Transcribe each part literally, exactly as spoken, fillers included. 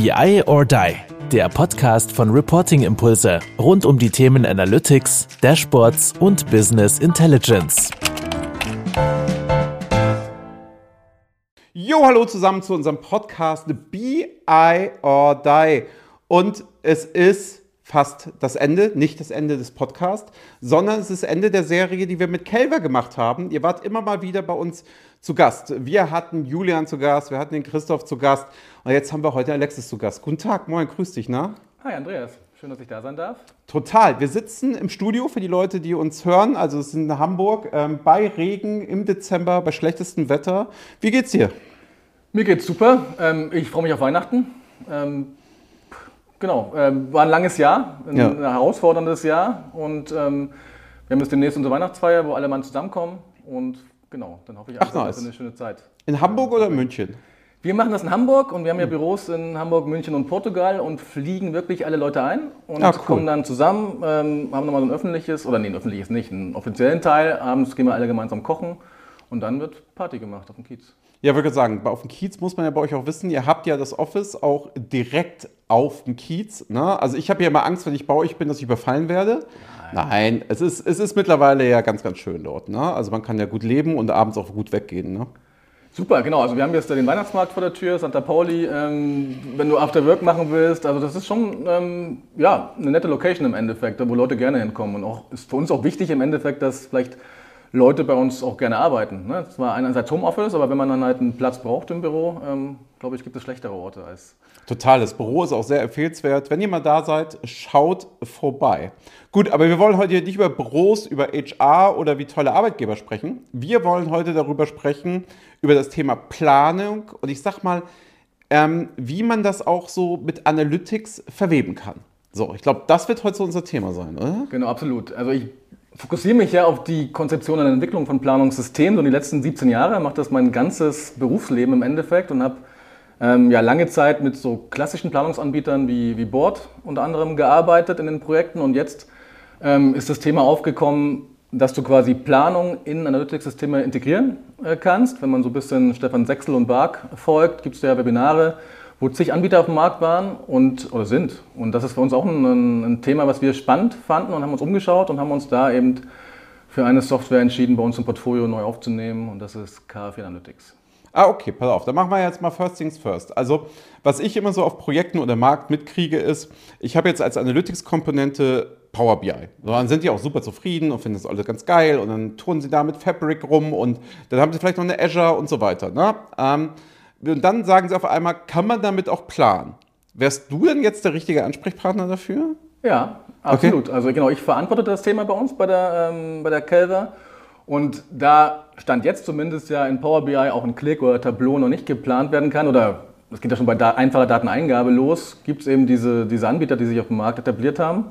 B I or Die, der Podcast von Reporting Impulse rund um die Themen Analytics, Dashboards und Business Intelligence. Jo, hallo zusammen zu unserem Podcast B I or Die. Und es ist fast das Ende, nicht das Ende des Podcasts, sondern es ist das Ende der Serie, die wir mit Kelver gemacht haben. Ihr wart immer mal wieder bei uns zu Gast. Wir hatten Julian zu Gast, wir hatten den Christoph zu Gast und jetzt haben wir heute Alexis zu Gast. Guten Tag, moin, grüß dich, na? Hi Andreas, schön, dass ich da sein darf. Total, wir sitzen im Studio für die Leute, die uns hören, also es ist in Hamburg, ähm, bei Regen im Dezember, bei schlechtestem Wetter. Wie geht's dir? Mir geht's super, ähm, ich freue mich auf Weihnachten. Ähm, genau, ähm, war ein langes Jahr, ein Ja. herausforderndes Jahr und ähm, wir haben jetzt demnächst unsere Weihnachtsfeier, wo alle Mann zusammenkommen und genau, dann hoffe ich, Ach, alle nice. eine schöne Zeit. In Hamburg oder in München? Wir machen das in Hamburg und wir haben ja Büros in Hamburg, München und Portugal und fliegen wirklich alle Leute ein und Ah, cool. kommen dann zusammen, ähm, haben nochmal so ein öffentliches, oder nee, ein öffentliches nicht, einen offiziellen Teil, abends gehen wir alle gemeinsam kochen und dann wird Party gemacht auf dem Kiez. Ja, würde ich sagen, auf dem Kiez muss man ja bei euch auch wissen, ihr habt ja das Office auch direkt auf dem Kiez. Ne? Also ich habe ja immer Angst, wenn ich bei euch bin, dass ich überfallen werde. Nein, Nein es, ist, es ist mittlerweile ja ganz, ganz schön dort. Ne? Also man kann ja gut leben und abends auch gut weggehen. Ne? Super, genau. Also wir haben jetzt den Weihnachtsmarkt vor der Tür, Santa Pauli. Ähm, wenn du After Work machen willst, also das ist schon ähm, ja, eine nette Location im Endeffekt, wo Leute gerne hinkommen. Und auch ist für uns auch wichtig im Endeffekt, dass vielleicht Leute bei uns auch gerne arbeiten. Ne? Zwar einerseits Homeoffice, aber wenn man dann halt einen Platz braucht im Büro, ähm, glaube ich, gibt es schlechtere Orte als... Total, das Büro ist auch sehr empfehlenswert. Wenn ihr mal da seid, schaut vorbei. Gut, aber wir wollen heute nicht über Büros, über H R oder wie tolle Arbeitgeber sprechen. Wir wollen heute darüber sprechen, über das Thema Planung und ich sag mal, ähm, wie man das auch so mit Analytics verweben kann. So, ich glaube, das wird heute so unser Thema sein, oder? Genau, absolut. Also ich fokussiere mich ja auf die Konzeption und Entwicklung von Planungssystemen. So die letzten siebzehn Jahre mache das mein ganzes Berufsleben im Endeffekt und habe ähm, ja lange Zeit mit so klassischen Planungsanbietern wie, wie Board unter anderem gearbeitet in den Projekten und jetzt ähm, ist das Thema aufgekommen, dass du quasi Planung in Analytics-Systeme integrieren äh, kannst. Wenn man so ein bisschen Stefan Sechsel und Bark folgt, gibt es ja Webinare, wo zig Anbieter auf dem Markt waren und, oder sind. Und das ist für uns auch ein, ein Thema, was wir spannend fanden und haben uns umgeschaut und haben uns da eben für eine Software entschieden, bei uns im Portfolio neu aufzunehmen und das ist K F Analytics. Ah, okay, pass auf, dann machen wir jetzt mal First Things First. Also, was ich immer so auf Projekten oder Markt mitkriege, ist, ich habe jetzt als Analytics-Komponente Power B I. So, dann sind die auch super zufrieden und finden das alles ganz geil und dann tun sie da mit Fabric rum und dann haben sie vielleicht noch eine Azure und so weiter. Ne? Ähm, und dann sagen sie auf einmal, kann man damit auch planen? Wärst du denn jetzt der richtige Ansprechpartner dafür? Ja, absolut. Okay. Also genau, ich verantworte das Thema bei uns, bei der, ähm, bei der Kelver. Und da stand jetzt zumindest ja in Power B I auch ein Click oder Tableau noch nicht geplant werden kann oder das geht ja schon bei da- einfacher Dateneingabe los, gibt es eben diese, diese Anbieter, die sich auf dem Markt etabliert haben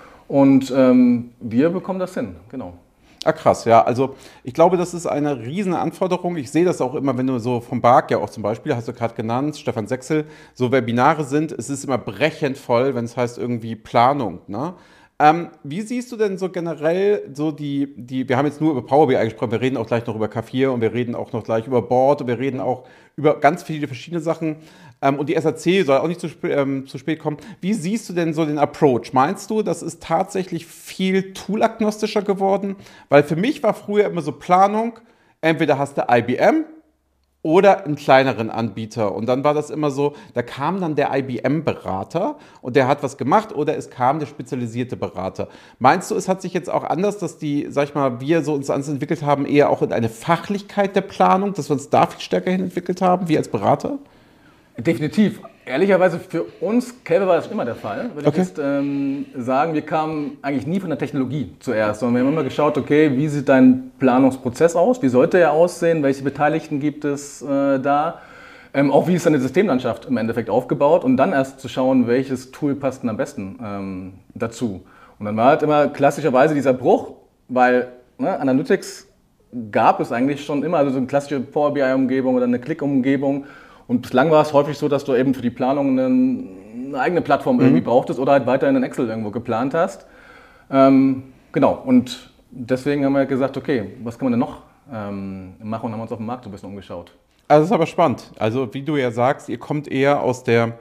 und ähm, wir bekommen das hin, genau. Ah, krass, ja. Also ich glaube, das ist eine riesen Anforderung. Ich sehe das auch immer, wenn du so vom Bark ja auch zum Beispiel, hast du gerade genannt, Stefan Sechsel, so Webinare sind, es ist immer brechend voll, wenn es heißt irgendwie Planung, ne? Ähm, wie siehst du denn so generell so die, die, wir haben jetzt nur über Power B I gesprochen, wir reden auch gleich noch über K vier und wir reden auch noch gleich über Board und wir reden auch über ganz viele verschiedene Sachen ähm, und die S A C soll auch nicht zu, sp- ähm, zu spät kommen. Wie siehst du denn so den Approach? Meinst du, das ist tatsächlich viel toolagnostischer geworden? Weil für mich war früher immer so Planung, entweder hast du I B M oder einen kleineren Anbieter. Und dann war das immer so, da kam dann der I B M-Berater und der hat was gemacht oder es kam der spezialisierte Berater. Meinst du, es hat sich jetzt auch anders, dass die, sag ich mal, wir so uns anders entwickelt haben, eher auch in eine Fachlichkeit der Planung, dass wir uns da viel stärker hin entwickelt haben, wie als Berater? Definitiv. Ehrlicherweise für uns, Kelver war das immer der Fall, würde Okay. ich jetzt ähm, sagen. Wir kamen eigentlich nie von der Technologie zuerst, sondern wir haben immer geschaut, okay, wie sieht dein Planungsprozess aus, wie sollte er aussehen, welche Beteiligten gibt es äh, da, ähm, auch wie ist deine Systemlandschaft im Endeffekt aufgebaut und dann erst zu schauen, welches Tool passt denn am besten ähm, dazu. Und dann war halt immer klassischerweise dieser Bruch, weil ne, Analytics gab es eigentlich schon immer, also so eine klassische Power B I-Umgebung oder eine Click-Umgebung. Und bislang war es häufig so, dass du eben für die Planung eine, eine eigene Plattform irgendwie mhm. brauchtest oder halt weiterhin in Excel irgendwo geplant hast. Ähm, genau, und deswegen haben wir gesagt, okay, was kann man denn noch ähm, machen und haben uns auf dem Markt so ein bisschen umgeschaut. Also das ist aber spannend. Also wie du ja sagst, ihr kommt eher aus der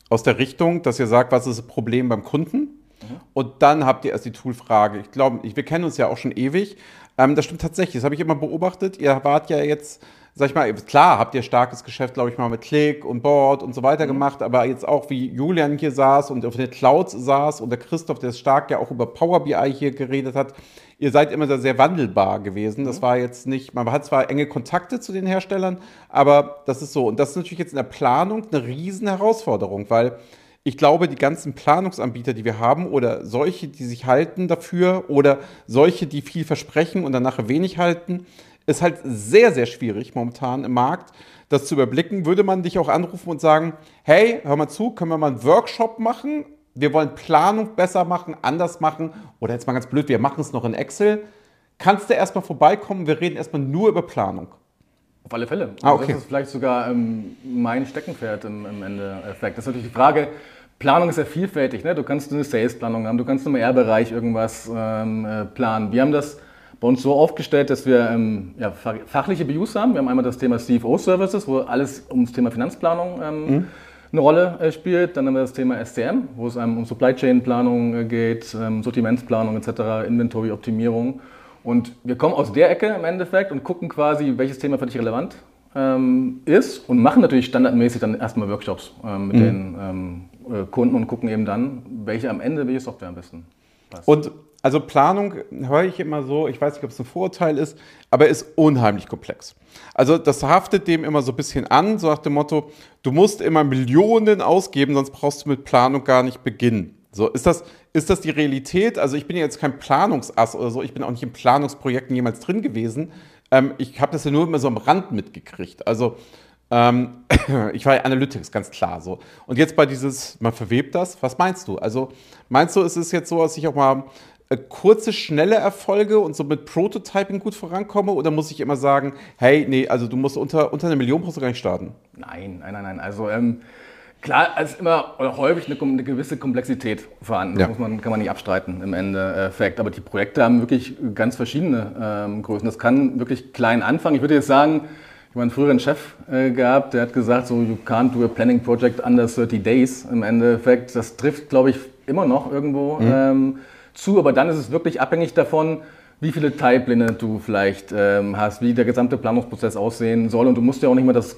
aus der Richtung, dass ihr sagt, was ist das Problem beim Kunden? Mhm. Und dann habt ihr erst die Toolfrage. Ich glaube, wir kennen uns ja auch schon ewig. Ähm, das stimmt tatsächlich, das habe ich immer beobachtet. Ihr wart ja jetzt, sag ich mal, klar habt ihr starkes Geschäft, glaube ich mal, mit Click und Board und so weiter mhm. gemacht, aber jetzt auch, wie Julian hier saß und auf der Cloud saß und der Christoph, der stark ja auch über Power B I hier geredet hat, ihr seid immer sehr wandelbar gewesen. Das war jetzt nicht, man hat zwar enge Kontakte zu den Herstellern, aber das ist so. Und das ist natürlich jetzt in der Planung eine riesen Herausforderung, weil ich glaube, die ganzen Planungsanbieter, die wir haben, oder solche, die sich halten dafür, oder solche, die viel versprechen und dann nachher wenig halten, ist halt sehr, sehr schwierig momentan im Markt, das zu überblicken. Würde man dich auch anrufen und sagen, hey, hör mal zu, können wir mal einen Workshop machen? Wir wollen Planung besser machen, anders machen, oder jetzt mal ganz blöd, wir machen es noch in Excel. Kannst du erstmal vorbeikommen, wir reden erstmal nur über Planung. Auf alle Fälle. Ah, also okay. Das ist vielleicht sogar ähm, mein Steckenpferd im, im Endeffekt. Das ist natürlich die Frage, Planung ist ja vielfältig. Ne? Du kannst eine Sales-Planung haben, du kannst im R bereich irgendwas ähm, äh, planen. Wir haben das bei uns so aufgestellt, dass wir ähm, ja, fachliche B Us haben. Wir haben einmal das Thema C F O-Services, wo alles ums Thema Finanzplanung ähm, mhm. eine Rolle äh, spielt. Dann haben wir das Thema S C M, wo es ähm, um Supply Chain Planung äh, geht, ähm, Sortimentsplanung et cetera, Inventory-Optimierung. Und wir kommen aus der Ecke im Endeffekt und gucken quasi, welches Thema für dich relevant ähm, ist und machen natürlich standardmäßig dann erstmal Workshops ähm, mit mhm. den ähm, äh, Kunden und gucken eben dann, welche am Ende, welche Software am besten passt. Und also Planung höre ich immer so, ich weiß nicht, ob es ein Vorurteil ist, aber ist unheimlich komplex. Also das haftet dem immer so ein bisschen an, so nach dem Motto, du musst immer Millionen ausgeben, sonst brauchst du mit Planung gar nicht beginnen. So, ist das, ist das die Realität? Also ich bin ja jetzt kein Planungsass oder so, ich bin auch nicht in Planungsprojekten jemals drin gewesen. Ähm, ich habe das ja nur immer so am Rand mitgekriegt. Also ähm, ich war ja Analytics, ganz klar so. Und jetzt bei dieses, man verwebt das, was meinst du? Also meinst du, ist es jetzt so, dass ich auch mal äh, kurze, schnelle Erfolge und so mit Prototyping gut vorankomme? Oder muss ich immer sagen, hey, nee, also du musst unter, unter einer Million brauchst du gar nicht starten? Nein, nein, nein, nein. Also ähm, klar, es ist immer oder häufig eine, eine gewisse Komplexität vorhanden. Das Ja. muss man, kann man nicht abstreiten im Endeffekt. Aber die Projekte haben wirklich ganz verschiedene ähm, Größen. Das kann wirklich klein anfangen. Ich würde jetzt sagen, ich habe einen früheren Chef äh, gehabt, der hat gesagt, so, you can't do a planning project under thirty days im Endeffekt. Das trifft, glaube ich, immer noch irgendwo mhm. ähm, zu. Aber dann ist es wirklich abhängig davon, wie viele Teilpläne du vielleicht ähm, hast, wie der gesamte Planungsprozess aussehen soll. Und du musst ja auch nicht mehr das,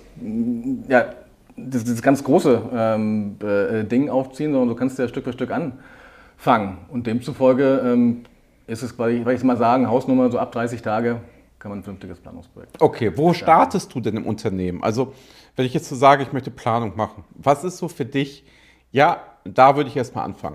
ja, das, das ganz große ähm, äh, Ding aufziehen, sondern du kannst ja Stück für Stück anfangen. Und demzufolge ähm, ist es, weil ich, weil ich mal sagen, Hausnummer so ab dreißig Tage kann man ein vernünftiges Planungsprojekt. Okay, wo startest du denn im Unternehmen? Also wenn ich jetzt so sage, ich möchte Planung machen, was ist so für dich, ja, da würde ich erst mal anfangen?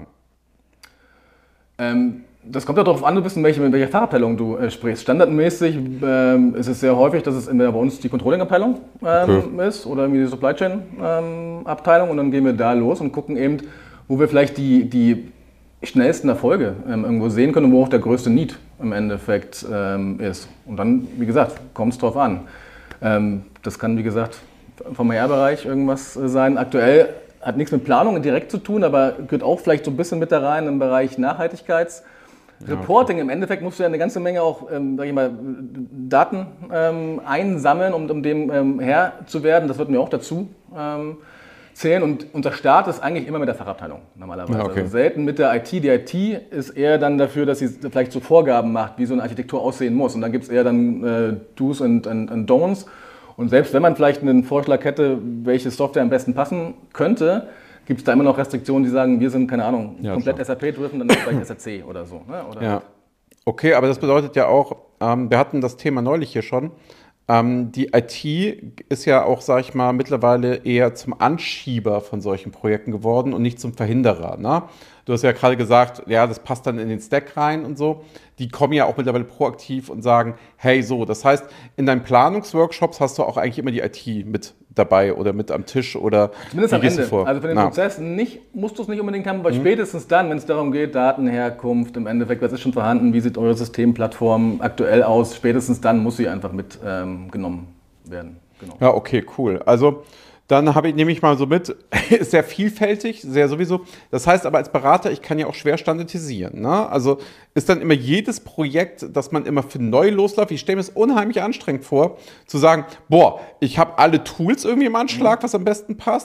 Ähm, das kommt ja darauf an, du bist in welcher, in welcher Fachabteilung du äh, sprichst. Standardmäßig ähm, ist es sehr häufig, dass es entweder bei uns die Controlling-Abteilung ähm, okay. ist oder irgendwie die Supply Chain-Abteilung ähm, und dann gehen wir da los und gucken eben, wo wir vielleicht die, die schnellsten Erfolge ähm, irgendwo sehen können und wo auch der größte Need im Endeffekt ähm, ist. Und dann, wie gesagt, kommt es drauf an. Ähm, das kann, wie gesagt, vom R bereich irgendwas sein. Aktuell hat nichts mit Planung direkt zu tun, aber gehört auch vielleicht so ein bisschen mit da rein im Bereich Nachhaltigkeits. Ja, Reporting, okay. Im Endeffekt musst du ja eine ganze Menge auch ähm, sag ich mal, Daten ähm, einsammeln, um, um dem ähm, Herr zu werden. Das wird mir auch dazu ähm, zählen. Und unser Start ist eigentlich immer mit der Fachabteilung normalerweise. Ja, okay. Also selten mit der I T. Die I T ist eher dann dafür, dass sie vielleicht so Vorgaben macht, wie so eine Architektur aussehen muss. Und dann gibt es eher dann äh, Do's und, und, und Don'ts. Und selbst wenn man vielleicht einen Vorschlag hätte, welche Software am besten passen könnte, gibt es da immer noch Restriktionen, die sagen, wir sind, keine Ahnung, ja, komplett klar. S A P-driven, dann ist vielleicht S A C oder so. Ne? Oder ja. Okay, aber das bedeutet ja auch, ähm, wir hatten das Thema neulich hier schon, ähm, die I T ist ja auch, sag ich mal, mittlerweile eher zum Anschieber von solchen Projekten geworden und nicht zum Verhinderer. Ne? Du hast ja gerade gesagt, ja, das passt dann in den Stack rein und so. Die kommen ja auch mittlerweile proaktiv und sagen, hey, so, das heißt, in deinen Planungsworkshops hast du auch eigentlich immer die I T mit dabei oder mit am Tisch oder zumindest am Ende. Vor? Also für den Na. Prozess nicht, musst du es nicht unbedingt haben, aber mhm. spätestens dann, wenn es darum geht, Datenherkunft, im Endeffekt, was ist schon vorhanden, wie sieht eure Systemplattform aktuell aus, spätestens dann muss sie einfach mitgenommen ähm, werden. Genau. Ja, okay, cool. Also dann habe ich, nehme ich mal so mit, ist sehr vielfältig, sehr sowieso. Das heißt aber als Berater, ich kann ja auch schwer standardisieren. Ne? Also ist dann immer jedes Projekt, das man immer für neu losläuft, ich stelle mir es unheimlich anstrengend vor, zu sagen, boah, ich habe alle Tools irgendwie im Anschlag, was am besten passt.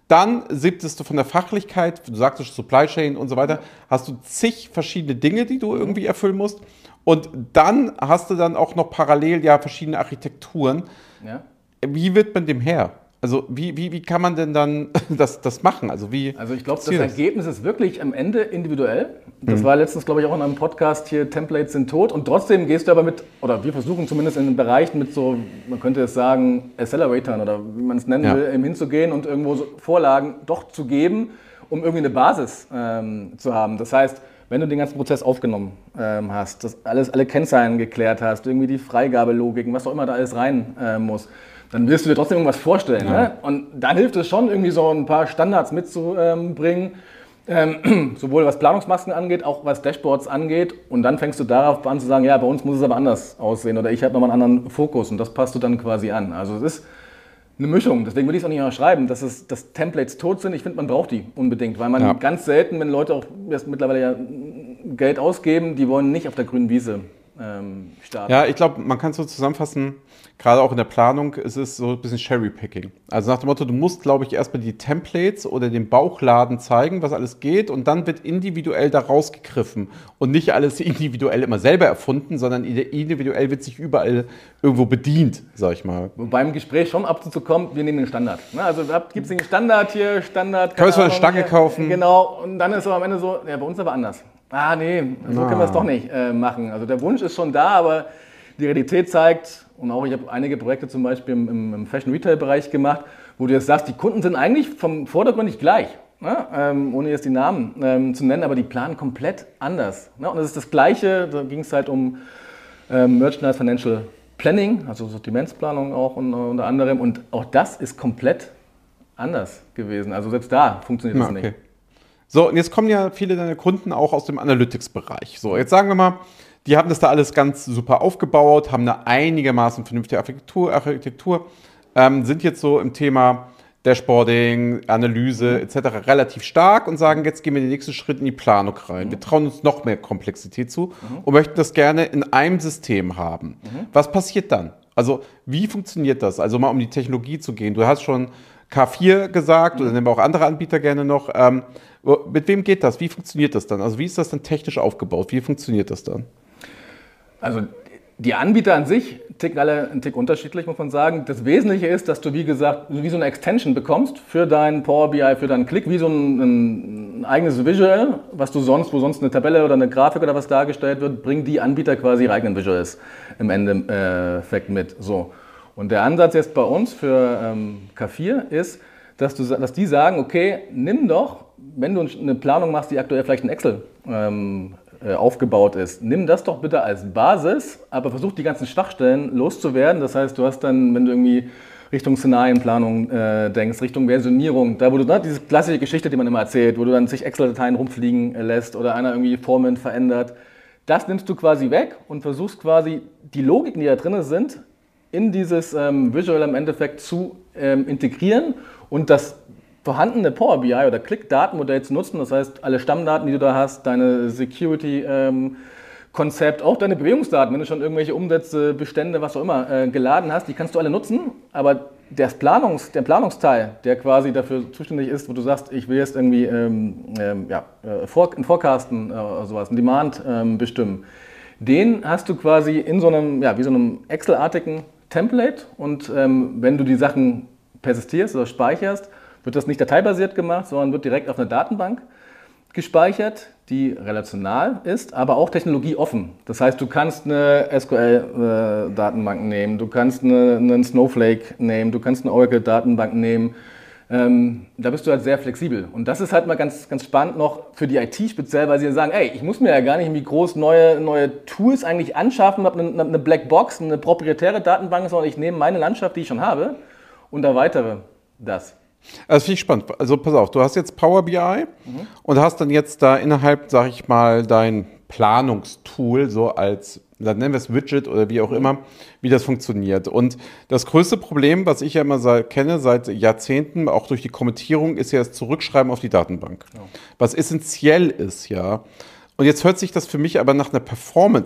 Dann siebtest du von der Fachlichkeit, du sagtest Supply Chain und so weiter, hast du zig verschiedene Dinge, die du irgendwie erfüllen musst. Und dann hast du dann auch noch parallel ja verschiedene Architekturen. Ja. Wie wird man dem Herr? Also wie, wie, wie kann man denn dann das, das machen? Also, wie also ich glaube, das Ergebnis ist wirklich am Ende individuell. Das mhm. war letztens, glaube ich, auch in einem Podcast hier, Templates sind tot. Und trotzdem gehst du aber mit, oder wir versuchen zumindest in den Bereichen mit so, man könnte es sagen, Acceleratoren oder wie man es nennen ja. will, hinzugehen und irgendwo so Vorlagen doch zu geben, um irgendwie eine Basis ähm, zu haben. Das heißt, wenn du den ganzen Prozess aufgenommen ähm, hast, das alles, alle Kennzahlen geklärt hast, irgendwie die Freigabelogiken, was auch immer da alles rein äh, muss, dann wirst du dir trotzdem irgendwas vorstellen. Ja. Ne? Und dann hilft es schon, irgendwie so ein paar Standards mitzubringen, ähm, sowohl was Planungsmasken angeht, auch was Dashboards angeht. Und dann fängst du darauf an zu sagen, ja, bei uns muss es aber anders aussehen oder ich habe nochmal einen anderen Fokus und das passt du dann quasi an. Also es ist eine Mischung, deswegen würde ich es auch nicht mehr schreiben, dass, es, dass Templates tot sind. Ich finde, man braucht die unbedingt, weil man ja. ganz selten, wenn Leute auch erst mittlerweile ja Geld ausgeben, die wollen nicht auf der grünen Wiese ähm, starten. Ja, ich glaube, man kann es so zusammenfassen, gerade auch in der Planung, es ist so ein bisschen Cherry-Picking. Also nach dem Motto, du musst, glaube ich, erstmal die Templates oder den Bauchladen zeigen, was alles geht und dann wird individuell da rausgegriffen und nicht alles individuell immer selber erfunden, sondern individuell wird sich überall irgendwo bedient, sag ich mal. Wobei im Gespräch schon ab und zu kommt, wir nehmen den Standard. Also gibt es den Standard hier, Standard. Können wir eine Stange hier kaufen? Genau, und dann ist es am Ende so, ja, bei uns aber anders. Ah, nee, so ah. können wir es doch nicht äh, machen. Also der Wunsch ist schon da, aber die Realität zeigt, und auch ich habe einige Projekte zum Beispiel im, im Fashion-Retail-Bereich gemacht, wo du jetzt sagst, die Kunden sind eigentlich vom Vordergrund nicht gleich, ne? ähm, ohne jetzt die Namen ähm, zu nennen, aber die planen komplett anders. Ne? Und das ist das Gleiche, da ging es halt um ähm, Merchandise Financial Planning, also Sortimentsplanung auch und, unter anderem. Und auch das ist komplett anders gewesen. Also selbst da funktioniert das ja, okay. nicht. So, und jetzt kommen ja viele deiner Kunden auch aus dem Analytics-Bereich. So, jetzt sagen wir mal, die haben das da alles ganz super aufgebaut, haben eine einigermaßen vernünftige Architektur, Architektur ähm, sind jetzt so im Thema Dashboarding, Analyse et cetera relativ stark und sagen, jetzt gehen wir den nächsten Schritt in die Planung rein. Mhm. Wir trauen uns noch mehr Komplexität zu mhm. und möchten das gerne in einem System haben. Mhm. Was passiert dann? Also wie funktioniert das? Also mal um die Technologie zu gehen. Du hast schon K vier gesagt, mhm. oder nehmen wir auch andere Anbieter gerne noch. Ähm, mit wem geht das? Wie funktioniert das dann? Also wie ist das dann technisch aufgebaut? Wie funktioniert das dann? Also die Anbieter an sich ticken alle einen Tick unterschiedlich, muss man sagen. Das Wesentliche ist, dass du, wie gesagt, wie so eine Extension bekommst für dein Power B I, für deinen Klick, wie so ein, ein eigenes Visual, was du sonst, wo sonst eine Tabelle oder eine Grafik oder was dargestellt wird, bringen die Anbieter quasi ihre eigenen Visuals im Endeffekt mit. So. Und der Ansatz jetzt bei uns für ähm, K vier ist, dass, du, dass die sagen, okay, nimm doch, wenn du eine Planung machst, die aktuell vielleicht in Excel ähm, aufgebaut ist. Nimm das doch bitte als Basis, aber versuch die ganzen Schwachstellen loszuwerden. Das heißt, du hast dann, wenn du irgendwie Richtung Szenarienplanung äh, denkst, Richtung Versionierung, da wo du ne, diese klassische Geschichte, die man immer erzählt, wo du dann sich Excel-Dateien rumfliegen lässt oder einer irgendwie Formeln verändert, das nimmst du quasi weg und versuchst quasi die Logiken, die da drin sind, in dieses ähm, Visual im Endeffekt zu ähm, integrieren und das vorhandene Power B I oder Click-Datenmodell zu nutzen, das heißt, alle Stammdaten, die du da hast, deine Security-Konzept, ähm, auch deine Bewegungsdaten, wenn du schon irgendwelche Umsätze, Bestände, was auch immer, äh, geladen hast, die kannst du alle nutzen, aber der, Planungs-, der Planungsteil, der quasi dafür zuständig ist, wo du sagst, ich will jetzt irgendwie ähm, ähm, ja, äh, ein Forecasten äh, sowas, ein Demand ähm, bestimmen, den hast du quasi in so einem, ja, wie so einem Excel-artigen Template und ähm, wenn du die Sachen persistierst oder speicherst, wird das nicht dateibasiert gemacht, sondern wird direkt auf einer Datenbank gespeichert, die relational ist, aber auch technologieoffen. Das heißt, du kannst eine S Q L-Datenbank nehmen, du kannst eine, einen Snowflake nehmen, du kannst eine Oracle-Datenbank nehmen. Ähm, da bist du halt sehr flexibel. Und das ist halt mal ganz, ganz spannend noch für die I T speziell, weil sie sagen, ey, ich muss mir ja gar nicht irgendwie groß neue, neue Tools eigentlich anschaffen, habe eine, eine Blackbox, eine proprietäre Datenbank, sondern ich nehme meine Landschaft, die ich schon habe, und erweitere das. Also finde ich spannend. Also pass auf, du hast jetzt Power B I mhm. und hast dann jetzt da innerhalb, sag ich mal, dein Planungstool so als, dann nennen wir es Widget oder wie auch immer, wie das funktioniert. Und das größte Problem, was ich ja immer seit, kenne seit Jahrzehnten, auch durch die Kommentierung, ist ja das Zurückschreiben auf die Datenbank. Ja. Was essentiell ist, ja. Und jetzt hört sich das für mich aber nach einer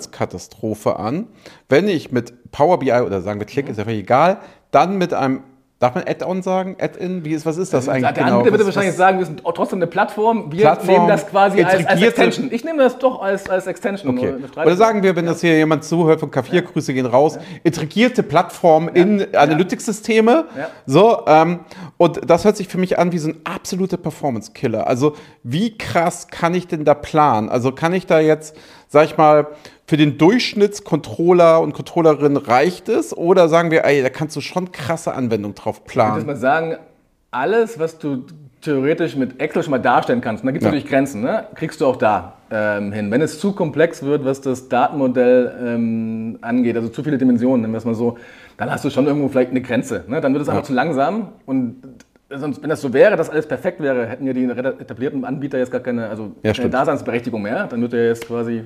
Performance-Katastrophe an, wenn ich mit Power B I oder sagen wir Click, mhm. ist ja egal, dann mit einem Darf man Add-on sagen? Add-in? Wie ist, was ist das also, eigentlich der genau? Anbieter würde was, wahrscheinlich was, sagen, wir sind trotzdem eine Plattform. Wir Plattform, nehmen das quasi als, als integrierte- Extension. Ich nehme das doch als, als Extension. Okay. Eine Streit- Oder sagen wir, wenn das hier jemand zuhört von K vier, Grüße gehen raus, integrierte Plattform in Analytics-Systeme. Ja. So, ähm, und das hört sich für mich an wie so ein absoluter Performance-Killer. Also wie krass kann ich denn da planen? Also kann ich da jetzt, sag ich mal, für den Durchschnittscontroller und Controllerin reicht es? Oder sagen wir, ey, da kannst du schon krasse Anwendungen drauf Ich würde planen? mal sagen, alles, was du theoretisch mit Excel schon mal darstellen kannst, und da gibt es Ja. natürlich Grenzen, ne? Kriegst du auch da ähm, hin. Wenn es zu komplex wird, was das Datenmodell ähm, angeht, also zu viele Dimensionen, nennen wir es mal so, dann hast du schon irgendwo vielleicht eine Grenze. Ne? Dann wird es einfach zu langsam und sonst, wenn das so wäre, dass alles perfekt wäre, hätten ja die etablierten Anbieter jetzt gar keine, also Ja, keine stimmt. Daseinsberechtigung mehr. Dann wird er jetzt quasi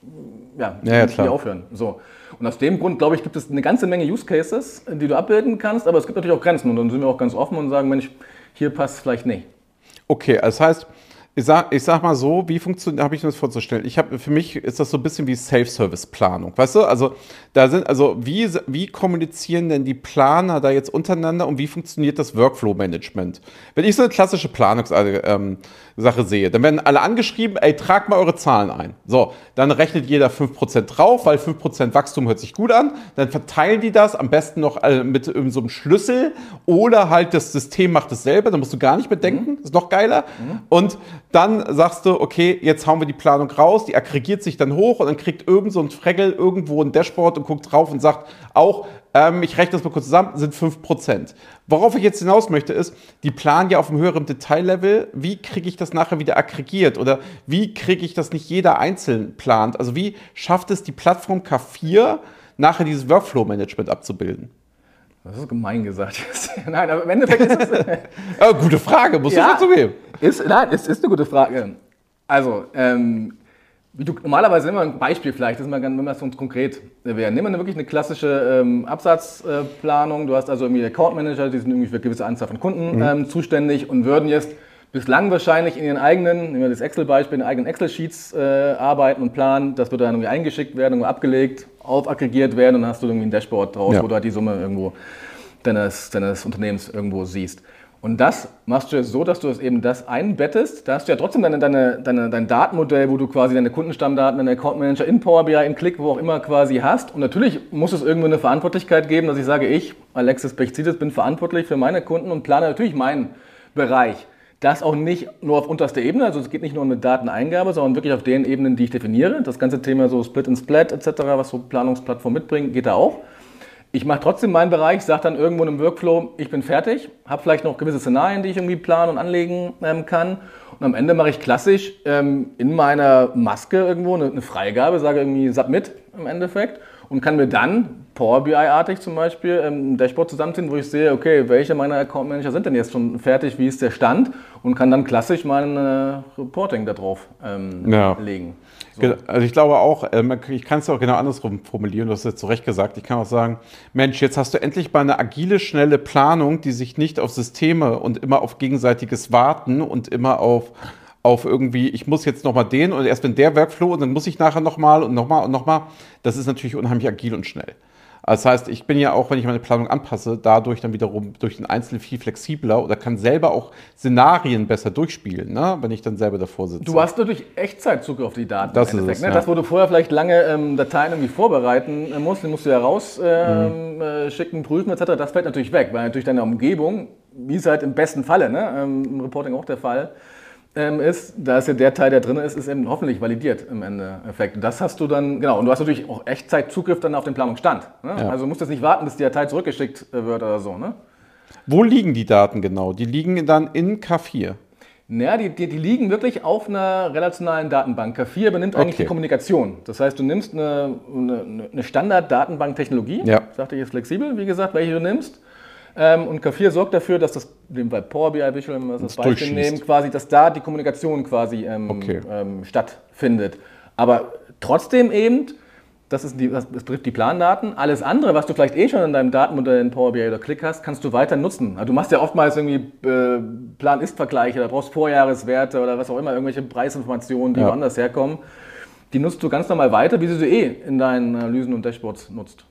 ja, Ja, ja, nicht klar. hier aufhören. So. Und aus dem Grund, glaube ich, gibt es eine ganze Menge Use Cases, die du abbilden kannst, aber es gibt natürlich auch Grenzen und dann sind wir auch ganz offen und sagen, Mensch, hier passt es vielleicht nicht. Okay, das heißt, ich sag, ich sag mal so, wie funktioniert, habe ich mir das vorzustellen? Ich habe, für mich ist das so ein bisschen wie Self-Service-Planung, weißt du? Also da sind, also wie, wie kommunizieren denn die Planer da jetzt untereinander und wie funktioniert das Workflow-Management? Wenn ich so eine klassische Planungssache ähm, Sache sehe, dann werden alle angeschrieben, ey, tragt mal eure Zahlen ein. So, dann rechnet jeder fünf Prozent drauf, weil fünf Prozent Wachstum hört sich gut an. Dann verteilen die das am besten noch äh, mit äh, so einem Schlüssel oder halt das System macht es selber, da musst du gar nicht bedenken, ist noch geiler. Und dann sagst du, okay, jetzt hauen wir die Planung raus, die aggregiert sich dann hoch und dann kriegt irgend so ein Fregel irgendwo ein Dashboard und guckt drauf und sagt auch, ähm, ich rechne das mal kurz zusammen, sind fünf Prozent. Worauf ich jetzt hinaus möchte ist, die planen ja auf einem höheren Detaillevel, wie kriege ich das nachher wieder aggregiert oder wie kriege ich das nicht jeder einzeln plant? Also wie schafft es die Plattform K vier nachher dieses Workflow-Management abzubilden? Das ist gemein gesagt. Nein, aber im Endeffekt ist es... Ja, gute Frage, musst Ja. du zugeben. Ist, nein, es ist eine gute Frage. Also, ähm, wie du, normalerweise nehmen wir ein Beispiel vielleicht, das ist mal ganz, wenn wir das uns konkret wäre. Nehmen wir wirklich eine klassische ähm, Absatzplanung. Du hast also irgendwie Account Manager, die sind irgendwie für eine gewisse Anzahl von Kunden Mhm. ähm, zuständig und würden jetzt bislang wahrscheinlich in ihren eigenen, nehmen wir das Excel-Beispiel, in den eigenen Excel-Sheets äh, arbeiten und planen. Das wird dann irgendwie eingeschickt werden, irgendwo abgelegt, aufaggregiert werden und dann hast du irgendwie ein Dashboard draus, Ja. wo du halt die Summe irgendwo deines, deines Unternehmens irgendwo siehst. Und das machst du jetzt so, dass du das eben das einbettest. Da hast du ja trotzdem deine, deine, deine, dein Datenmodell, wo du quasi deine Kundenstammdaten, deine Account Manager in Power B I, in Click, wo auch immer quasi hast. Und natürlich muss es irgendwo eine Verantwortlichkeit geben, dass ich sage, ich, Alexis Bechzides, bin verantwortlich für meine Kunden und plane natürlich meinen Bereich. Das auch nicht nur auf unterster Ebene, also es geht nicht nur um eine Dateneingabe, sondern wirklich auf den Ebenen, die ich definiere. Das ganze Thema so Split and Splat et cetera, was so Planungsplattformen mitbringen, geht da auch. Ich mache trotzdem meinen Bereich, sage dann irgendwo im Workflow, ich bin fertig, habe vielleicht noch gewisse Szenarien, die ich irgendwie planen und anlegen ähm, kann. Und am Ende mache ich klassisch ähm, in meiner Maske irgendwo eine, eine Freigabe, sage irgendwie Submit im Endeffekt und kann mir dann Power B I-artig zum Beispiel ähm, ein Dashboard zusammenziehen, wo ich sehe, okay, welche meiner Account Manager sind denn jetzt schon fertig, wie ist der Stand und kann dann klassisch mein äh, Reporting da drauf ähm, Ja. legen. So. Genau, also ich glaube auch, äh, man- ich kann es auch genau andersrum formulieren, du hast es jetzt zu Recht gesagt, ich kann auch sagen, Mensch, jetzt hast du endlich mal eine agile, schnelle Planung, die sich nicht auf Systeme und immer auf gegenseitiges Warten und immer auf, auf irgendwie, ich muss jetzt nochmal den und erst wenn der Workflow und dann muss ich nachher nochmal und nochmal und nochmal, das ist natürlich unheimlich agil und schnell. Das heißt, ich bin ja auch, wenn ich meine Planung anpasse, dadurch dann wiederum durch den Einzelnen viel flexibler oder kann selber auch Szenarien besser durchspielen, ne? Wenn ich dann selber davor sitze. Du hast natürlich Echtzeitzugriff auf die Daten. Das im ist Endeffekt, es, ne? ja. Das, wo du vorher vielleicht lange ähm, Dateien irgendwie vorbereiten äh, musst, die musst du ja rausschicken, Mhm. äh, schicken, prüfen et cetera. Das fällt natürlich weg, weil natürlich deine Umgebung, wie es halt im besten Falle, ne? ähm, im Reporting auch der Fall ähm, ist, da ist ja der Teil, der drin ist, ist eben hoffentlich validiert im Endeffekt. Und das hast du dann, genau, und du hast natürlich auch Echtzeitzugriff dann auf den Planungsstand. Ne? Ja. Also du musst jetzt nicht warten, bis die Datei zurückgeschickt äh, wird oder so. Ne? Wo liegen die Daten genau? Die liegen dann in K vier. Naja, die, die, die liegen wirklich auf einer relationalen Datenbank. K vier übernimmt eigentlich Okay. die Kommunikation. Das heißt, du nimmst eine, eine, eine Standard-Datenbank-Technologie, Ja. sagte ich jetzt flexibel, wie gesagt, welche du nimmst. Ähm, und K vier sorgt dafür, dass das, bei Power B I Visual, wenn wir das Das Beispiel durchschließt. nehmen, quasi, dass da die Kommunikation quasi ähm, Okay. ähm, stattfindet. Aber trotzdem eben, das, ist die, das betrifft die Plandaten. Alles andere, was du vielleicht eh schon in deinem Datenmodell in Power B I oder Click hast, kannst du weiter nutzen. Also du machst ja oftmals irgendwie äh, Plan-Ist-Vergleiche, da brauchst Vorjahreswerte oder was auch immer, irgendwelche Preisinformationen, die Ja. woanders herkommen. Die nutzt du ganz normal weiter, wie du sie eh in deinen Analysen und Dashboards nutzt.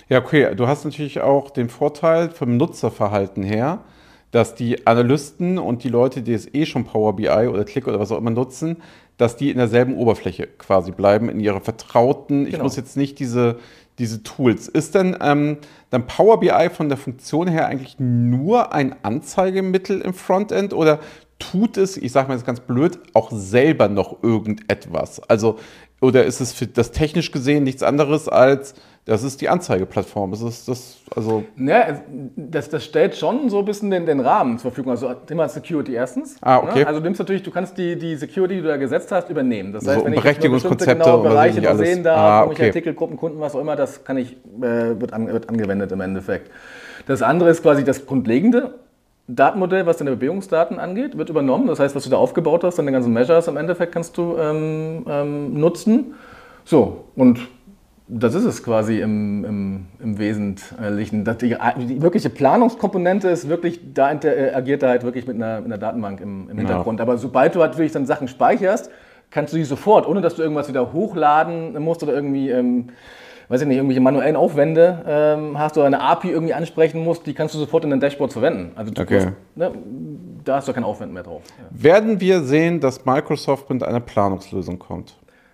Ja, okay, du hast natürlich auch den Vorteil vom Nutzerverhalten her, dass die Analysten und die Leute, die es eh schon Power B I oder Click oder was auch immer nutzen, dass die in derselben Oberfläche quasi bleiben, in ihrer vertrauten, ich Genau. muss jetzt nicht diese, diese Tools. Ist denn ähm, dann Power B I von der Funktion her eigentlich nur ein Anzeigemittel im Frontend oder tut es, ich sage mal jetzt ganz blöd, auch selber noch irgendetwas? Also, oder ist es für das technisch gesehen nichts anderes als, das ist die Anzeigeplattform? Das ist das, also Ja, das, das stellt schon so ein bisschen den, den Rahmen zur Verfügung. Also Thema Security erstens. Ah, okay. Ne? Also du nimmst natürlich, du kannst die, die Security, die du da gesetzt hast, übernehmen. Das So heißt, wenn ich jetzt nur Berechtigungskonzepte bestimmte genau und was Bereiche weiß ich alles. sehen darf, Ah, irgendwelche okay. Artikel, Gruppen, Kunden, was auch immer, das kann ich, äh, wird, an, wird angewendet im Endeffekt. Das andere ist quasi das grundlegende Datenmodell, was deine Bewegungsdaten angeht, wird übernommen. Das heißt, was du da aufgebaut hast, deine ganzen Measures im Endeffekt kannst du ähm, ähm, nutzen. So, und das ist es quasi im, im, im Wesentlichen. Das die, die wirkliche Planungskomponente ist wirklich, da inter, agiert er halt wirklich mit einer, mit einer Datenbank im, im Hintergrund. Ja. Aber sobald du natürlich dann Sachen speicherst, kannst du die sofort, ohne dass du irgendwas wieder hochladen musst oder irgendwie, ähm, weiß ich nicht, irgendwelche manuellen Aufwände ähm, hast oder eine A P I irgendwie ansprechen musst, die kannst du sofort in dein Dashboard verwenden. Also du Okay. musst, ne, da hast du keinen Aufwand mehr drauf. Ja. werden wir sehen, dass Microsoft mit einer Planungslösung kommt?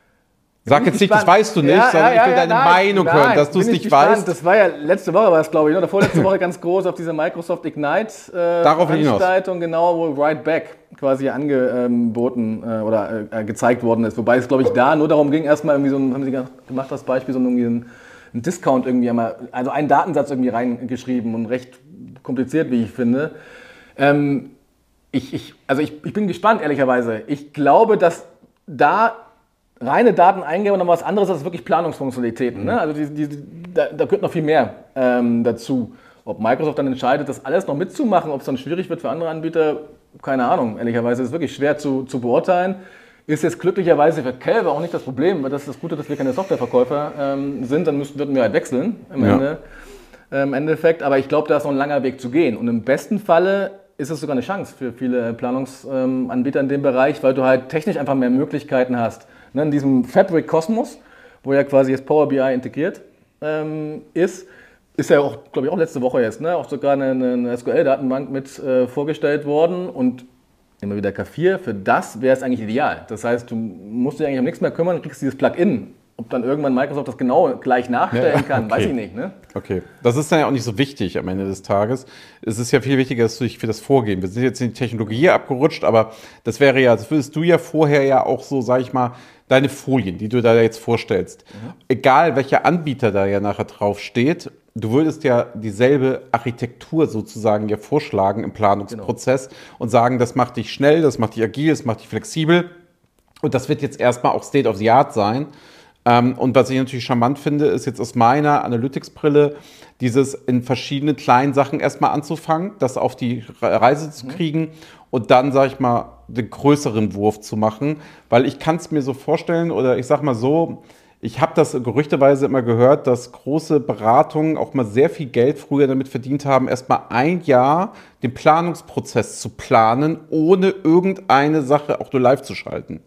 Sag Bin jetzt ich nicht, das gespannt. weißt du nicht, Ja, sondern ja, ich will ja, deine nein, Meinung nein, hören, dass du es bin ich nicht gespannt. weißt. Das war ja letzte Woche, war es glaube ich, oder vorletzte Woche ganz groß auf dieser Microsoft Ignite äh, Darauf will ich hinaus. Veranstaltung, genau, wo Right Back quasi angeboten äh, oder äh, gezeigt worden ist. Wobei es, glaube ich, da nur darum ging, erstmal irgendwie so ein, haben sie gemacht, das Beispiel, so irgendwie ein, ein Discount irgendwie einmal, also einen Datensatz irgendwie reingeschrieben und recht kompliziert, wie ich finde. Ähm, ich, ich, also ich, ich bin gespannt, ehrlicherweise. Ich glaube, dass da reine Daten eingeben und dann was anderes als wirklich Planungsfunktionalitäten. Ne? Also die, die, da, da gehört noch viel mehr ähm, dazu. Ob Microsoft dann entscheidet, das alles noch mitzumachen, ob es dann schwierig wird für andere Anbieter, keine Ahnung. Ehrlicherweise ist es wirklich schwer zu, zu beurteilen. Ist jetzt glücklicherweise für Calve auch nicht das Problem, weil das ist das Gute, dass wir keine Softwareverkäufer ähm, sind, dann müssten, würden wir halt wechseln im Ja. Ende, äh, im Endeffekt. Aber ich glaube, da ist noch ein langer Weg zu gehen. Und im besten Falle ist es sogar eine Chance für viele Planungsanbieter in dem Bereich, weil du halt technisch einfach mehr Möglichkeiten hast. Ne, in diesem Fabric-Kosmos, wo ja quasi jetzt Power B I integriert ähm, ist, ist ja auch, glaube ich, auch letzte Woche jetzt, ne, auch sogar eine, eine S Q L-Datenbank mit äh, vorgestellt worden und immer wieder K vier, für das wäre es eigentlich ideal. Das heißt, du musst dich eigentlich um nichts mehr kümmern, kriegst dieses Plugin. Ob dann irgendwann Microsoft das genau gleich nachstellen Ja, kann, okay. weiß ich nicht. Ne? Okay, das ist dann ja auch nicht so wichtig am Ende des Tages. Es ist ja viel wichtiger, dass du dich für das Vorgehen. Wir sind jetzt in die Technologie abgerutscht, aber das wäre ja, das würdest du ja vorher ja auch so, sag ich mal, deine Folien, die du da jetzt vorstellst. Mhm. Egal, welcher Anbieter da ja nachher drauf steht, du würdest ja dieselbe Architektur sozusagen ja vorschlagen im Planungsprozess genau. und sagen, das macht dich schnell, das macht dich agil, das macht dich flexibel. Und das wird jetzt erstmal auch State of the Art sein. Und was ich natürlich charmant finde, ist jetzt aus meiner Analytics-Brille, dieses in verschiedenen kleinen Sachen erstmal anzufangen, das auf die Reise zu kriegen mhm. und dann, sag ich mal, den größeren Wurf zu machen. Weil ich kann es mir so vorstellen, oder ich sag mal so, ich habe das gerüchteweise immer gehört, dass große Beratungen auch mal sehr viel Geld früher damit verdient haben, erstmal ein Jahr den Planungsprozess zu planen, ohne irgendeine Sache auch nur live zu schalten.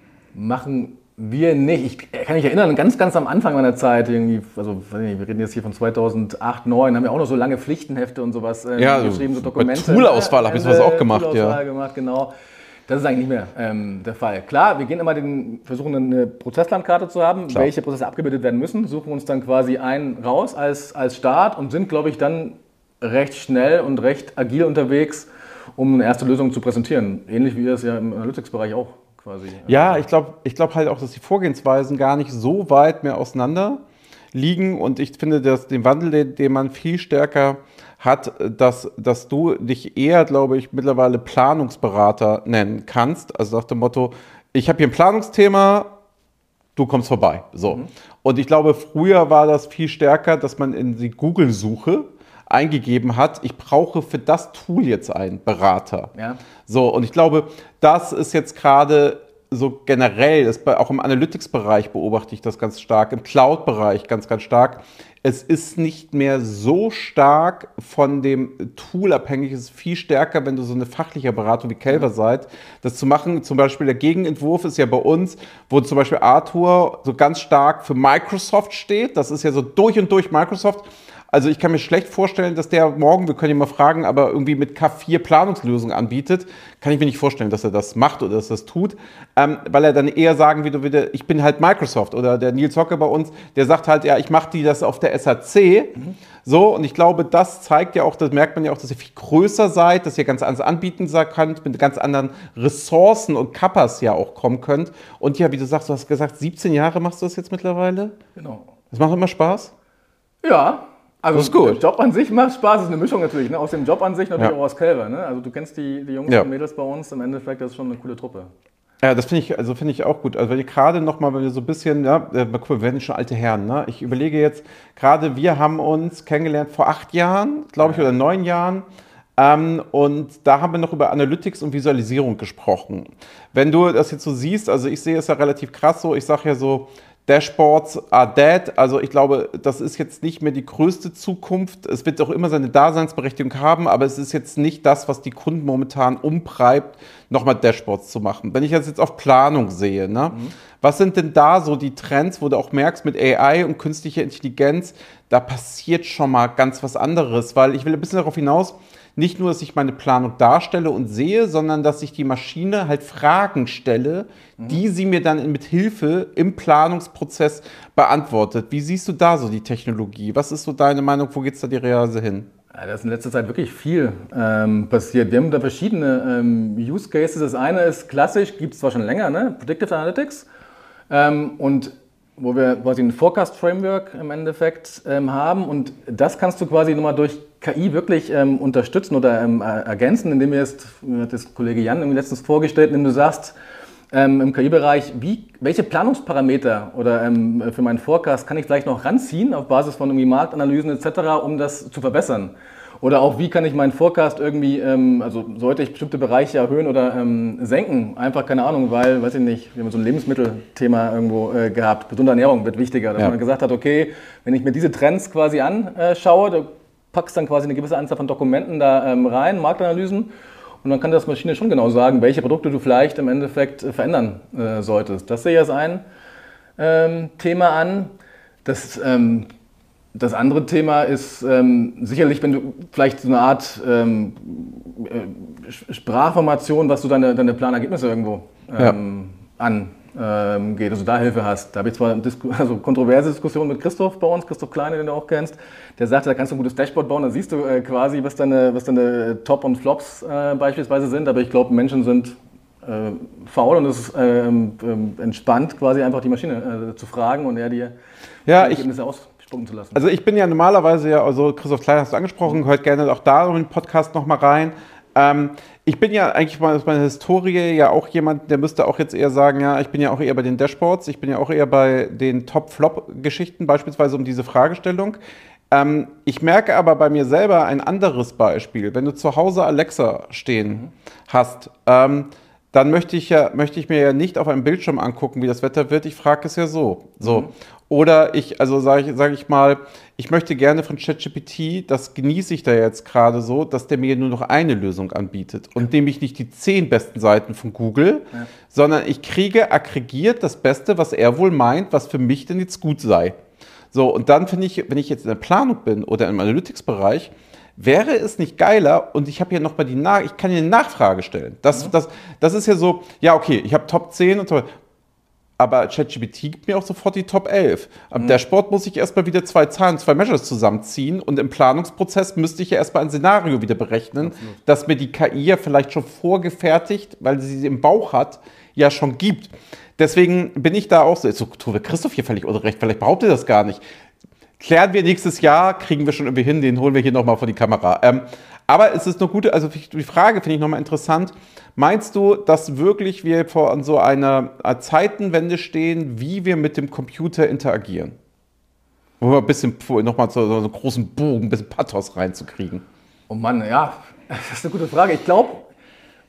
Machen wir nicht. Ich kann mich erinnern, ganz, ganz am Anfang meiner Zeit, irgendwie, also weiß nicht, wir reden jetzt hier von zweitausacht, zweitausendneun, haben wir auch noch so lange Pflichtenhefte und sowas äh, ja, geschrieben, so Dokumente. Bei Toolauswahl habe ich sowas auch gemacht, Toolauswahl ja. gemacht, genau. Das ist eigentlich nicht mehr ähm, der Fall. Klar, wir gehen immer den, versuchen eine Prozesslandkarte zu haben, Klar. welche Prozesse abgebildet werden müssen, suchen uns dann quasi einen raus als, als Start und sind, glaube ich, dann recht schnell und recht agil unterwegs, um eine erste Lösung zu präsentieren. Ähnlich wie wir es ja im Analytics-Bereich auch quasi. Ja, ich glaube ich glaub halt auch, dass die Vorgehensweisen gar nicht so weit mehr auseinander liegen und ich finde, dass den Wandel, den, den man viel stärker hat, dass, dass du dich eher, glaube ich, mittlerweile Planungsberater nennen kannst. Also nach dem Motto, ich habe hier ein Planungsthema, du kommst vorbei. So. Mhm. Und ich glaube, früher war das viel stärker, dass man in die Google-Suche eingegeben hat, ich brauche für das Tool jetzt einen Berater. Ja. So, und ich glaube, das ist jetzt gerade so generell, das bei, auch im Analytics-Bereich beobachte ich das ganz stark, im Cloud-Bereich ganz, ganz stark, es ist nicht mehr so stark von dem Tool abhängig, es ist viel stärker, wenn du so eine fachliche Beratung wie Kelber seid, das zu machen. Zum Beispiel der Gegenentwurf ist ja bei uns, wo zum Beispiel Arthur so ganz stark für Microsoft steht. Das ist ja so durch und durch Microsoft. Also ich kann mir schlecht vorstellen, dass der morgen, wir können ihn mal fragen, aber irgendwie mit K vier Planungslösungen anbietet. Kann ich mir nicht vorstellen, dass er das macht oder dass er das tut, ähm, weil er dann eher sagen würde, ich bin halt Microsoft. Oder der Nils Hocke bei uns, der sagt halt, ja, ich mache die das auf der S A C. Mhm. So, und ich glaube, das zeigt ja auch, das merkt man ja auch, dass ihr viel größer seid, dass ihr ganz anders anbieten könnt, mit ganz anderen Ressourcen und Kappas ja auch kommen könnt. Und ja, wie du sagst, du hast gesagt, siebzehn Jahre machst du das jetzt mittlerweile? Genau. Das macht immer Spaß? Ja. Also das ist gut. Der Job an sich macht Spaß, das ist eine Mischung natürlich, ne? Aus dem Job an sich natürlich ja. auch aus Kelber. Ne? Also du kennst die, die Jungs ja. und Mädels bei uns, im Endeffekt, das ist schon eine coole Truppe. Ja, das finde ich, also finde ich auch gut. Also wenn ich gerade noch mal, wenn wir so ein bisschen, ja, guck mal, wir werden schon alte Herren, ne? Ich überlege jetzt, gerade wir haben uns kennengelernt vor acht Jahren, glaube ich, oder neun Jahren. Ähm, und da haben wir noch über Analytics und Visualisierung gesprochen. Wenn du das jetzt so siehst, also ich sehe es ja relativ krass so, ich sage ja so, Dashboards are dead. Also ich glaube, das ist jetzt nicht mehr die größte Zukunft. Es wird auch immer seine Daseinsberechtigung haben, aber es ist jetzt nicht das, was die Kunden momentan umtreibt, nochmal Dashboards zu machen. Wenn ich das jetzt auf Planung sehe, ne? Mhm. Was sind denn da so die Trends, wo du auch merkst, mit A I und künstlicher Intelligenz, da passiert schon mal ganz was anderes, weil ich will ein bisschen darauf hinaus, nicht nur, dass ich meine Planung darstelle und sehe, sondern dass ich die Maschine halt Fragen stelle, mhm. die sie mir dann mit Hilfe im Planungsprozess beantwortet. Wie siehst du da so die Technologie? Was ist so deine Meinung? Wo geht es da die Reise hin? Ja, da ist in letzter Zeit wirklich viel ähm, passiert. Wir haben da verschiedene ähm, Use Cases. Das eine ist klassisch, gibt es zwar schon länger, ne? Predictive Analytics. Ähm, und wo wir quasi ein Forecast-Framework im Endeffekt ähm, haben. Und das kannst du quasi nochmal durch K I wirklich ähm, unterstützen oder ähm, ergänzen, indem wir jetzt, hat das Kollege Jan letztens vorgestellt, indem du sagst, ähm, im K I-Bereich, wie, welche Planungsparameter oder ähm, für meinen Forecast kann ich vielleicht noch ranziehen auf Basis von irgendwie Marktanalysen et cetera, um das zu verbessern. Oder auch, wie kann ich meinen Forecast irgendwie, ähm, also sollte ich bestimmte Bereiche erhöhen oder ähm, senken? Einfach, keine Ahnung, weil, weiß ich nicht, wir haben so ein Lebensmittelthema irgendwo äh, gehabt. Gesunde Ernährung wird wichtiger. Dass ja. man gesagt hat, okay, wenn ich mir diese Trends quasi anschaue, da packst dann quasi eine gewisse Anzahl von Dokumenten da ähm, rein, Marktanalysen. Und dann kann das Maschine schon genau sagen, welche Produkte du vielleicht im Endeffekt äh, verändern äh, solltest. Das sehe ich als ein ähm, Thema an. Das ähm, Das andere Thema ist ähm, sicherlich, wenn du vielleicht so eine Art ähm, äh, Sprachformation, was du deine, deine Planergebnisse irgendwo ähm, ja. angeht, ähm, also da Hilfe hast. Da habe ich zwar eine Disku- also kontroverse Diskussion mit Christoph bei uns, Christoph Kleine, den du auch kennst, der sagte, da kannst du ein gutes Dashboard bauen, da siehst du äh, quasi, was deine, was deine Top- und Flops äh, beispielsweise sind, aber ich glaube, Menschen sind äh, faul und es ist äh, äh, entspannt, quasi einfach die Maschine äh, zu fragen und er dir ja, die Ergebnisse aus. Zu lassen. Also ich bin ja normalerweise ja, also Christoph Klein hast du angesprochen, hört gerne auch da in den Podcast nochmal rein. Ähm, ich bin ja eigentlich mal aus meiner Historie ja auch jemand, der müsste auch jetzt eher sagen, ja, ich bin ja auch eher bei den Dashboards, ich bin ja auch eher bei den Top-Flop-Geschichten, beispielsweise um diese Fragestellung. Ähm, ich merke aber bei mir selber ein anderes Beispiel. Wenn du zu Hause Alexa stehen mhm. hast, ähm, dann möchte ich, ja, möchte ich mir ja nicht auf einem Bildschirm angucken, wie das Wetter wird. Ich frage es ja so. so. Mhm. Oder ich, also sage ich, sag ich mal, ich möchte gerne von ChatGPT, das genieße ich da jetzt gerade so, dass der mir nur noch eine Lösung anbietet und nämlich nicht die zehn besten Seiten von Google, ja. sondern ich kriege aggregiert das Beste, was er wohl meint, was für mich denn jetzt gut sei. So, und dann finde ich, wenn ich jetzt in der Planung bin oder im Analytics-Bereich, wäre es nicht geiler, und ich habe hier nochmal die Nach- ich kann hier eine Nachfrage stellen. Das, mhm. das, das ist ja so, ja okay, ich habe Top zehn und so, aber ChatGPT gibt mir auch sofort die Top elf. Am mhm. Dashboard muss ich erstmal wieder zwei Zahlen, zwei Measures zusammenziehen und im Planungsprozess müsste ich ja erstmal ein Szenario wieder berechnen, Absolut. dass mir die K I ja vielleicht schon vorgefertigt, weil sie sie im Bauch hat, ja schon gibt. Deswegen bin ich da auch so, so tue Christoph hier völlig unrecht, vielleicht behauptet er das gar nicht. Klären wir nächstes Jahr, kriegen wir schon irgendwie hin, den holen wir hier nochmal vor die Kamera. Ähm, aber es ist eine gute, also die Frage finde ich nochmal interessant. Meinst du, dass wirklich wir vor so einer Zeitenwende stehen, wie wir mit dem Computer interagieren? Um ein bisschen nochmal so, so einen großen Bogen, ein bisschen Pathos reinzukriegen. Oh Mann, ja, das ist eine gute Frage. Ich glaube,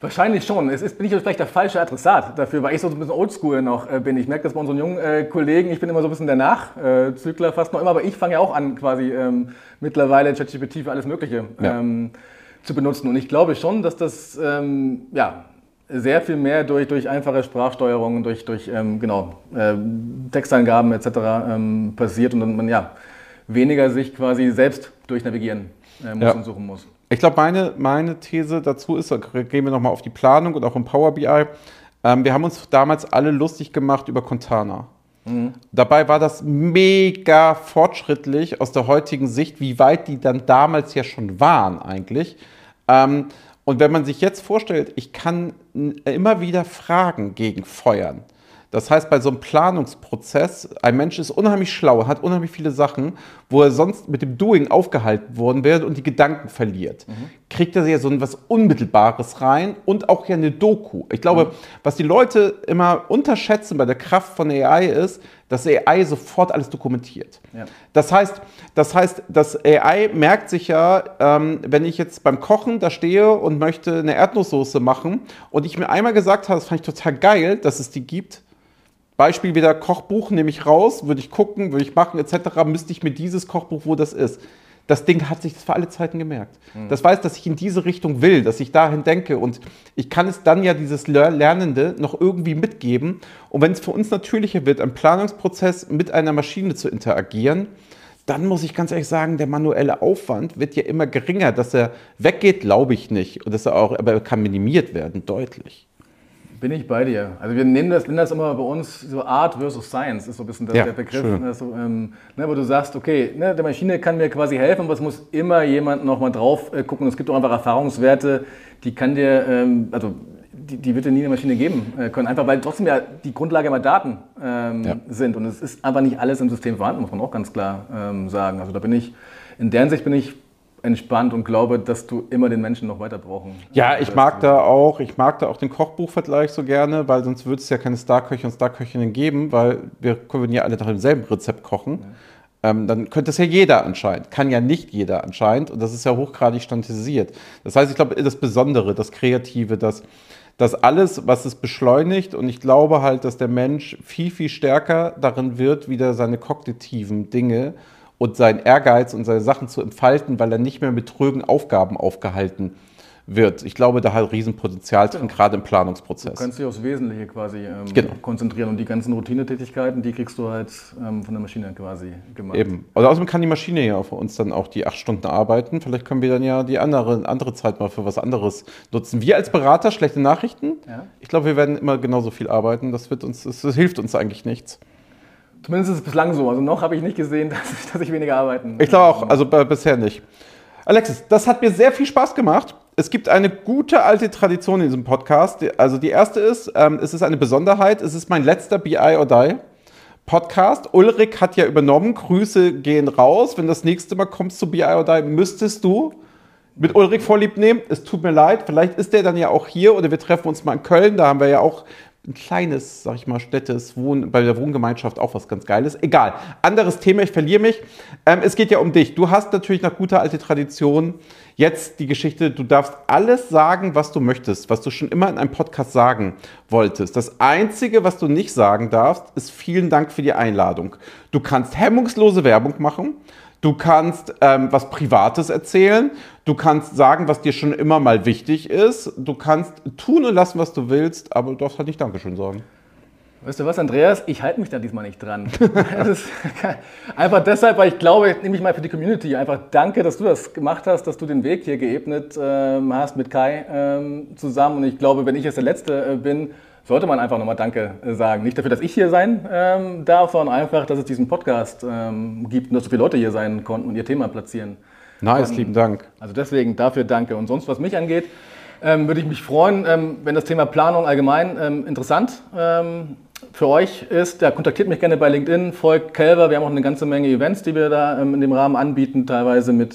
Wahrscheinlich schon. Es ist, bin ich vielleicht der falsche Adressat dafür, weil ich so ein bisschen oldschool noch äh, bin. Ich merke das bei unseren jungen äh, Kollegen. Ich bin immer so ein bisschen der Nachzügler äh, fast noch immer, aber ich fange ja auch an, quasi ähm, mittlerweile ChatGPT für alles Mögliche Ja. ähm, zu benutzen. Und ich glaube schon, dass das ähm, ja, sehr viel mehr durch, durch einfache Sprachsteuerung, durch, durch ähm, genau, äh, Texteingaben et cetera ähm, passiert und dann man ja weniger sich quasi selbst durchnavigieren äh, muss Ja. und suchen muss. Ich glaube, meine, meine These dazu ist, da gehen wir nochmal auf die Planung und auch im Power B I. Ähm, wir haben uns damals alle lustig gemacht über Contana. Mhm. Dabei war das mega fortschrittlich aus der heutigen Sicht, wie weit die dann damals ja schon waren eigentlich. Ähm, und wenn man sich jetzt vorstellt, ich kann immer wieder Fragen gegenfeuern. Das heißt, bei so einem Planungsprozess, ein Mensch ist unheimlich schlau, hat unheimlich viele Sachen, wo er sonst mit dem Doing aufgehalten worden wäre und die Gedanken verliert. Mhm. Kriegt er ja so etwas Unmittelbares rein und auch ja eine Doku. Ich glaube, mhm. was die Leute immer unterschätzen bei der Kraft von A I ist, dass A I sofort alles dokumentiert. Ja. Das heißt, das heißt, das A I merkt sich ja, ähm, wenn ich jetzt beim Kochen da stehe und möchte eine Erdnusssoße machen und ich mir einmal gesagt habe, das fand ich total geil, dass es die gibt. Beispiel wieder Kochbuch, nehme ich raus, würde ich gucken, würde ich machen et cetera, müsste ich mir dieses Kochbuch, wo das ist. Das Ding hat sich das für alle Zeiten gemerkt. Mhm. Das weiß, dass ich in diese Richtung will, dass ich dahin denke und ich kann es dann ja dieses Lernende noch irgendwie mitgeben. Und wenn es für uns natürlicher wird, ein Planungsprozess mit einer Maschine zu interagieren, dann muss ich ganz ehrlich sagen, der manuelle Aufwand wird ja immer geringer. Dass er weggeht, glaube ich nicht. Und dass er auch, aber er kann minimiert werden, deutlich. Bin ich bei dir. Also wir nennen das, nennen das immer bei uns so Art versus Science, ist so ein bisschen der, ja, der Begriff, ne, so, ähm, ne, wo du sagst, okay, ne, die Maschine kann mir quasi helfen, aber es muss immer jemand noch mal drauf äh, gucken. Es gibt auch einfach Erfahrungswerte, die kann dir, ähm, also die, die wird dir nie eine Maschine geben äh, können, einfach weil trotzdem ja die Grundlage immer Daten ähm, ja. sind und es ist einfach nicht alles im System vorhanden, muss man auch ganz klar ähm, sagen. Also da bin ich, in der Hinsicht bin ich entspannt und glaube, dass du immer den Menschen noch weiter brauchen. Ja, ich mag da auch, ich mag da auch den Kochbuchvergleich so gerne, weil sonst würde es ja keine Starköche und Starköchinnen geben, weil wir können ja alle nach demselben Rezept kochen. Ja. Ähm, dann könnte es ja jeder anscheinend, kann ja nicht jeder anscheinend und das ist ja hochgradig standardisiert. Das heißt, ich glaube, das Besondere, das Kreative, das, das alles, was es beschleunigt und ich glaube halt, dass der Mensch viel, viel stärker darin wird, wieder seine kognitiven Dinge und seinen Ehrgeiz und seine Sachen zu entfalten, weil er nicht mehr mit trögen Aufgaben aufgehalten wird. Ich glaube, da hat Riesenpotenzial drin, genau. gerade im Planungsprozess. Du kannst dich aufs Wesentliche quasi ähm, genau. konzentrieren und die ganzen Routinetätigkeiten, die kriegst du halt ähm, von der Maschine quasi gemacht. Eben. Also außerdem kann die Maschine ja für uns dann auch die acht Stunden arbeiten. Vielleicht können wir dann ja die andere, andere Zeit mal für was anderes nutzen. Wir als Berater, schlechte Nachrichten. Ja. Ich glaube, wir werden immer genauso viel arbeiten. Das, wird uns, das hilft uns eigentlich nichts. Zumindest ist es bislang so. Also noch habe ich nicht gesehen, dass ich, dass ich weniger arbeiten Ich glaube auch, also äh, bisher nicht. Alexis, das hat mir sehr viel Spaß gemacht. Es gibt eine gute alte Tradition in diesem Podcast. Also die erste ist, ähm, es ist eine Besonderheit, es ist mein letzter B I or Die Podcast. Ulrich hat ja übernommen, Grüße gehen raus. Wenn das nächste Mal kommst zu B I or Die, müsstest du mit Ulrich Vorlieb nehmen. Es tut mir leid, vielleicht ist der dann ja auch hier oder wir treffen uns mal in Köln, da haben wir ja auch ein kleines, sag ich mal, Städtes, Wohn, bei der Wohngemeinschaft auch was ganz Geiles. Egal, anderes Thema, ich verliere mich. Ähm, es geht ja um dich. Du hast natürlich nach guter alte Tradition jetzt die Geschichte, du darfst alles sagen, was du möchtest, was du schon immer in einem Podcast sagen wolltest. Das Einzige, was du nicht sagen darfst, ist vielen Dank für die Einladung. Du kannst hemmungslose Werbung machen. Du kannst ähm, was Privates erzählen, du kannst sagen, was dir schon immer mal wichtig ist, du kannst tun und lassen, was du willst, aber du darfst halt nicht Dankeschön sagen. Weißt du was, Andreas? Ich halte mich da diesmal nicht dran. Das ist einfach deshalb, weil ich glaube, nehme ich mal für die Community einfach danke, dass du das gemacht hast, dass du den Weg hier geebnet ähm, hast mit Kai ähm, zusammen und ich glaube, wenn ich jetzt der Letzte äh, bin, sollte man einfach nochmal Danke sagen. Nicht dafür, dass ich hier sein ähm, darf, sondern einfach, dass es diesen Podcast ähm, gibt und dass so viele Leute hier sein konnten und ihr Thema platzieren. Nice, und, lieben Dank. Also deswegen dafür Danke. Und sonst, was mich angeht, ähm, würde ich mich freuen, ähm, wenn das Thema Planung allgemein ähm, interessant ähm, für euch ist. Ja, kontaktiert mich gerne bei LinkedIn, folgt Kelver. Wir haben auch eine ganze Menge Events, die wir da ähm, in dem Rahmen anbieten, teilweise mit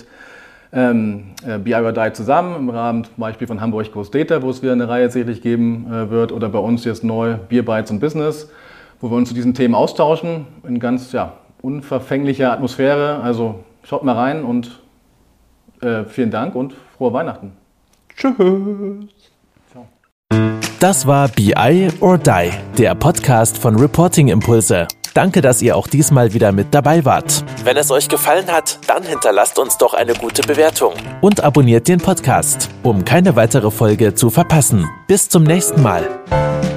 Ähm, äh, B I or Die zusammen, im Rahmen zum Beispiel von Hamburg Ghost Data, wo es wieder eine Reihe sicherlich geben äh, wird, oder bei uns jetzt neu Beer Bites und Business, wo wir uns zu diesen Themen austauschen, in ganz ja, unverfänglicher Atmosphäre. Also schaut mal rein und äh, vielen Dank und frohe Weihnachten. Tschüss. Ciao. Das war B I or Die, der Podcast von Reporting Impulse. Danke, dass ihr auch diesmal wieder mit dabei wart. Wenn es euch gefallen hat, dann hinterlasst uns doch eine gute Bewertung. Und abonniert den Podcast, um keine weitere Folge zu verpassen. Bis zum nächsten Mal.